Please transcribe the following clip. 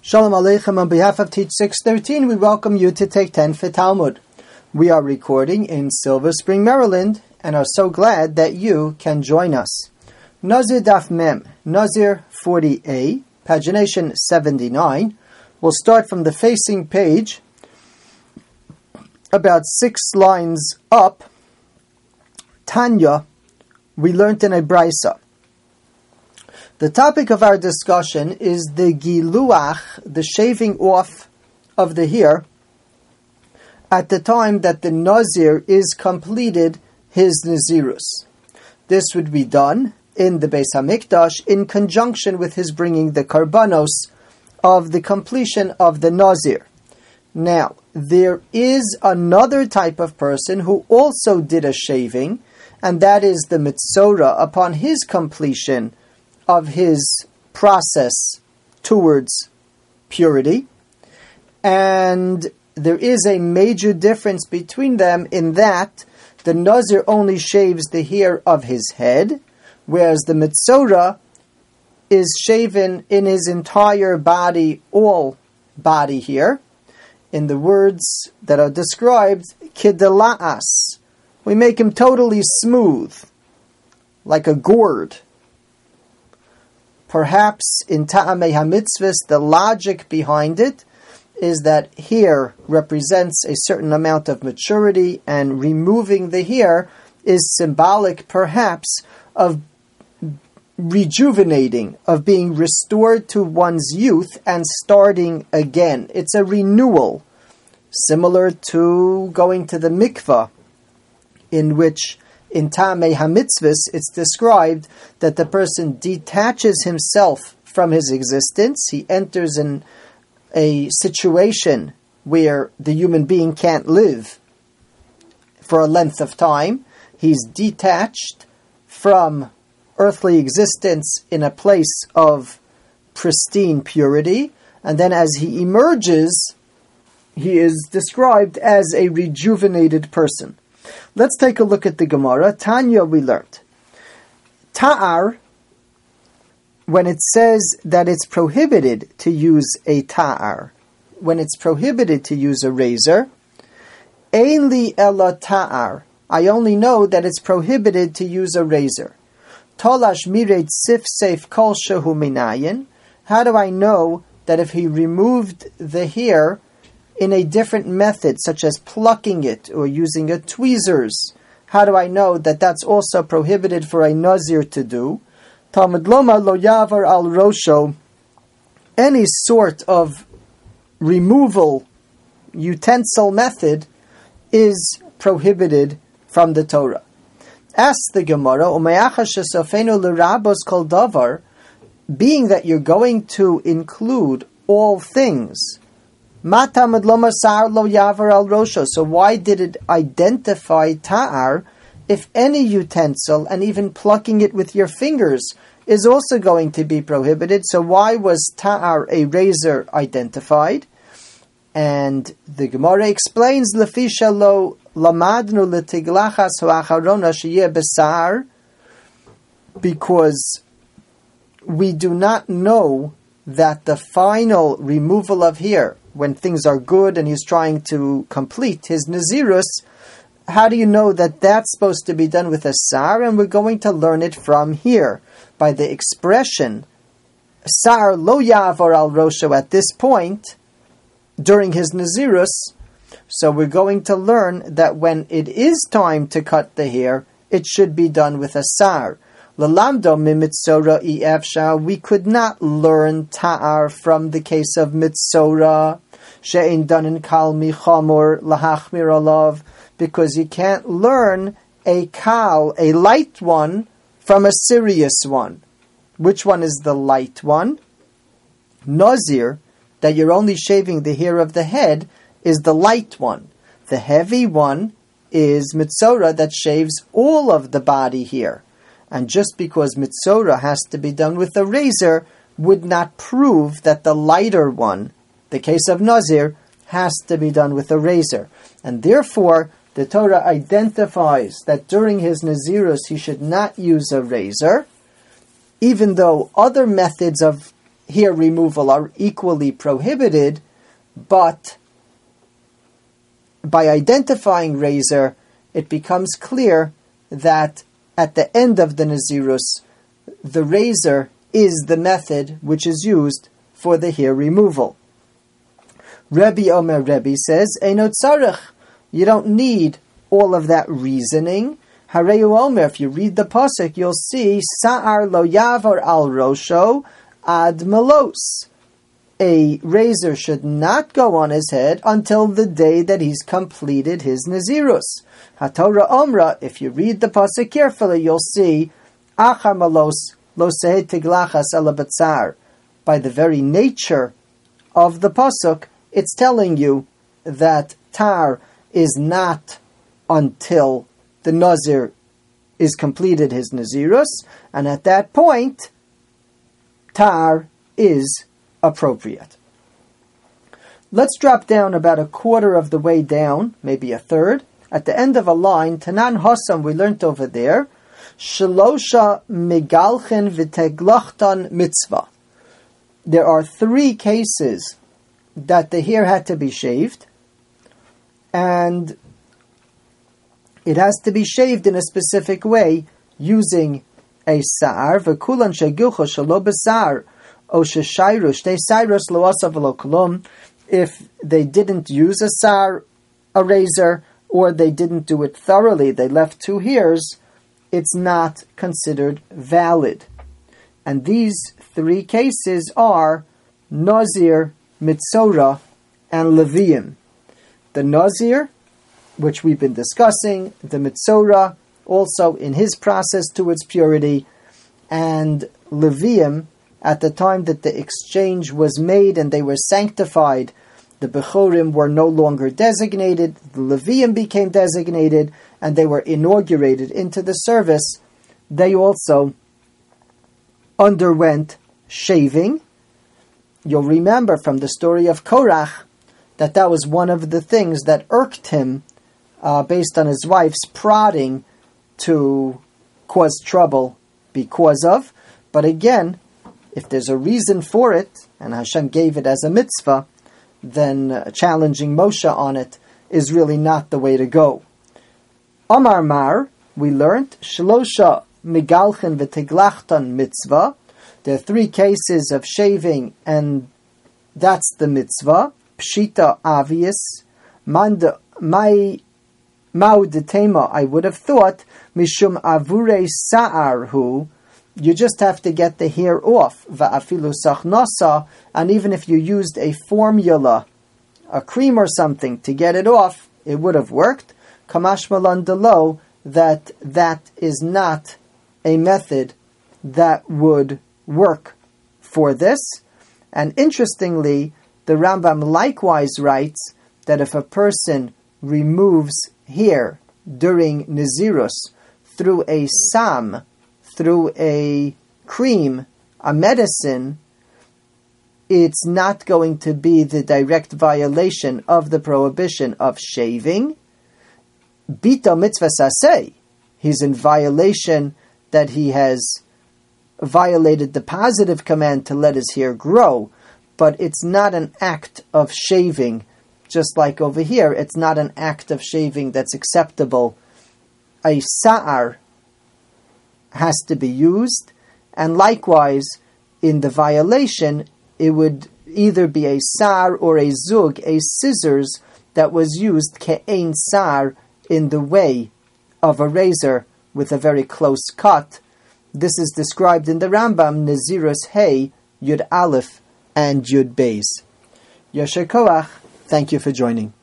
Shalom Aleichem. On behalf of Teach 613, we welcome you to Take 10 for Talmud. We are recording in Silver Spring, Maryland, and are so glad that you can join us. Nazir Daf Mem, Nazir 40a, pagination 79. We'll start from the facing page, about 6 lines up. Tanya, we learned in a Brisa. The topic of our discussion is the giluach, the shaving off of the hair, at the time that the Nazir is completed his Nazirus. This would be done in the Beis HaMikdash in conjunction with his bringing the karbanos of the completion of the Nazir. Now, there is another type of person who also did a shaving, and that is the Mitzorah upon his completion of his process towards purity. And there is a major difference between them in that the Nazir only shaves the hair of his head, whereas the Mitzorah is shaven in his entire body, all body hair. In the words that are described, kidela'as, we make him totally smooth, like a gourd. Perhaps in Ta'amei HaMitzvahs, the logic behind it is that hair represents a certain amount of maturity, and removing the hair is symbolic, perhaps, of rejuvenating, of being restored to one's youth and starting again. It's a renewal, similar to going to the mikvah, in which in Ta'amei HaMitzvahs, it's described that the person detaches himself from his existence. He enters in a situation where the human being can't live for a length of time. He's detached from earthly existence in a place of pristine purity. And then as he emerges, he is described as a rejuvenated person. Let's take a look at the Gemara. Tanya, we learned. Ta'ar, when it says that it's prohibited to use a ta'ar, when it's prohibited to use a razor, ein li ela ta'ar, I only know that it's prohibited to use a razor. Tolash miret sif seif kol shehu minayin. How do I know that if he removed the hair in a different method, such as plucking it or using a tweezers, how do I know that that's also prohibited for a Nazir to do? Talmud Loma lo yavar al rosho, any sort of removal utensil method is prohibited from the Torah. Ask the Gemara, umayachas shesofenu l'rabos kol davar, being that you're going to include all things, so why did it identify ta'ar if any utensil, and even plucking it with your fingers, is also going to be prohibited? So why was ta'ar, a razor, identified? And the Gemara explains, Lefisha lo lamadnu letiglachas ho'acharona sheyeh besar, because we do not know that the final removal of hair, when things are good and he's trying to complete his Nazirus, how do you know that that's supposed to be done with a sar? And we're going to learn it from here, by the expression, sar lo yavor al rosho, at this point, during his Nazirus. So we're going to learn that when it is time to cut the hair, it should be done with a sar. Lalamdo mimitzora ifsha, we could not learn ta'ar from the case of mitzora, she'in danin kal michamor lahachmir alav, because you can't learn a kal, a light one, from a serious one. Which one is the light one? Nazir, that you're only shaving the hair of the head, is the light one. The heavy one is mitzora, that shaves all of the body hair. And just because mitzora has to be done with a razor would not prove that the lighter one, the case of Nazir, has to be done with a razor. And therefore, the Torah identifies that during his Nazirus he should not use a razor, even though other methods of hair removal are equally prohibited, but by identifying razor, it becomes clear that at the end of the Nazirus, the razor is the method which is used for the hair removal. Rebbe Omer Rebbe says, Eino tzarech, you don't need all of that reasoning. Hareu Omer, if you read the pasuk, you'll see, Sa'ar lo yavor al rosho ad melos. A razor should not go on his head until the day that he's completed his Nazirus. HaTorah Omra, if you read the pasuk carefully, you'll see, Achar melos lo sehe tiglachas ala batzar. By the very nature of the pasuk, it's telling you that tar is not until the Nazir is completed his Nazirus, and at that point, tar is appropriate. Let's drop down about a quarter of the way down, maybe a third. At the end of a line, Tanan Hossam, we learnt over there, Shalosha Megalchen V'teglachtan Mitzvah. There are 3 cases that the hair had to be shaved, and it has to be shaved in a specific way using a sa'ar, v'kulan shegilcho shelo b'sa'ar, o sheshayru shtei sa'ros lo asav v'lo kolom. If they didn't use a razor, or they didn't do it thoroughly, they left 2 hairs, it's not considered valid. And these 3 cases are Nazir, Mitzorah, and Levium. The Nazir, which we've been discussing, the Mitzorah, also in his process towards purity, and Levium, at the time that the exchange was made and they were sanctified, the Bechorim were no longer designated, the Levium became designated, and they were inaugurated into the service. They also underwent shaving. You'll remember from the story of Korach that was one of the things that irked him based on his wife's prodding to cause trouble because of. But again, if there's a reason for it, and Hashem gave it as a mitzvah, then challenging Moshe on it is really not the way to go. Amar Mar, we learned, Shlosha Migalchen V'teglachtan mitzvah. There are 3 cases of shaving, and that's the mitzvah. Pshita, obvious. Maudetema, I would have thought, Mishum avure sa'arhu, you just have to get the hair off. Va'afilu sachnasa, and even if you used a formula, a cream or something, to get it off, it would have worked. Kamash malan delo, that is not a method that would work for this. And interestingly, the Rambam likewise writes that if a person removes hair during Nazirus through a sam, through a cream, a medicine, it's not going to be the direct violation of the prohibition of shaving. Bito mitzvah saseh, he's in violation that he has violated the positive command to let his hair grow, but it's not an act of shaving. Just like over here, it's not an act of shaving that's acceptable. A sa'ar has to be used, and likewise, in the violation, it would either be a sar or a zug, a scissors, that was used ke'ein sar, in the way of a razor with a very close cut. This is described in the Rambam, Nazirus Hey, Yud Aleph, and Yud Beis. Yasher Koach, thank you for joining.